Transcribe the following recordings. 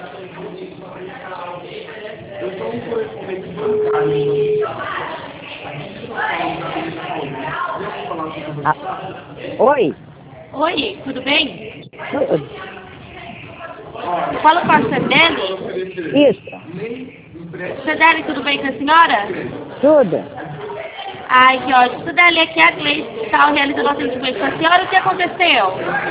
Eu sou um correspondente bancário. Oi? Oi, tudo bem? Tudo. Eu falo com a Cedele. Isso. Cedele, tudo bem com a senhora? Tudo. Ai, que ótimo. Cedele, aqui é a Gleice que está realizando o atendimento com a senhora. O que aconteceu?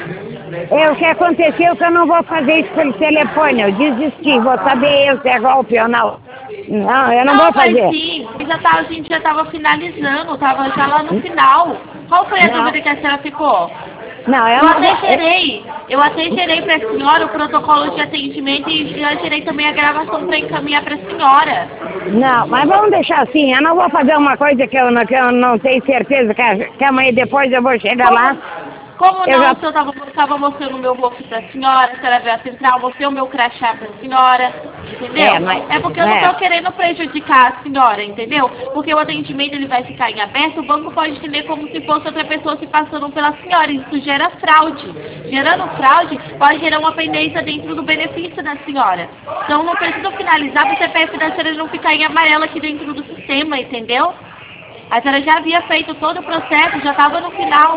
O que aconteceu é que eu não vou fazer isso pelo telefone. Eu desisti. Vou saber eu se é golpe ou não. Não, eu não vou Mas fazer. sim, a gente já estava finalizando, estava já lá no final. Qual foi a dúvida que a senhora ficou? Não, eu não vou. Eu até gerei para a senhora o protocolo de atendimento e já gerei também a gravação para encaminhar para a senhora. Não, mas vamos deixar assim. Eu não vou fazer uma coisa que eu não tenho certeza que amanhã depois eu vou chegar lá. Como não, o senhor estava mostrando o meu rosto para a senhora veio a central, mostrei o meu crachá para a senhora, entendeu? É porque eu não estou querendo prejudicar a senhora, entendeu? Porque o atendimento ele vai ficar em aberto, o banco pode entender como se fosse outra pessoa se passando pela senhora, isso gera fraude. Gerando fraude, pode gerar uma pendência dentro do benefício da senhora. Então não precisa finalizar para o CPF da senhora não ficar em amarelo aqui dentro do sistema, entendeu? A senhora já havia feito todo o processo, já estava no final.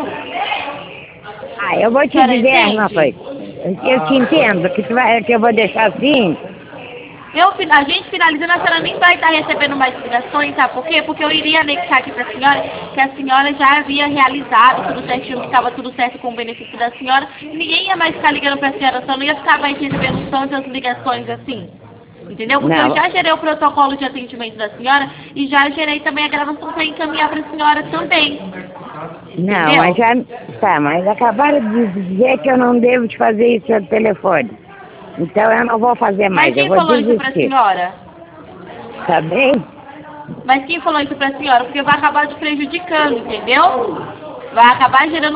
Eu vou te dizer uma coisa. Eu te entendo que eu vou deixar assim. A gente finalizando, a senhora nem vai estar recebendo mais ligações, sabe por quê? Porque eu iria anexar aqui para a senhora que a senhora já havia realizado tudo certinho, que estava tudo certo com o benefício da senhora. Ninguém ia mais ficar ligando para a senhora, só não ia ficar mais recebendo tantas ligações assim. Entendeu? Porque eu já gerei o protocolo de atendimento da senhora e já gerei também a gravação para encaminhar para a senhora também. Não, mas já... Tá, mas acabaram de dizer que eu não devo te fazer isso pelo telefone. Então eu não vou fazer mais, eu vou desistir. Mas quem falou isso para a senhora? Tá bem? Mas quem falou isso para a senhora? Porque vai acabar te prejudicando, entendeu? Vai acabar gerando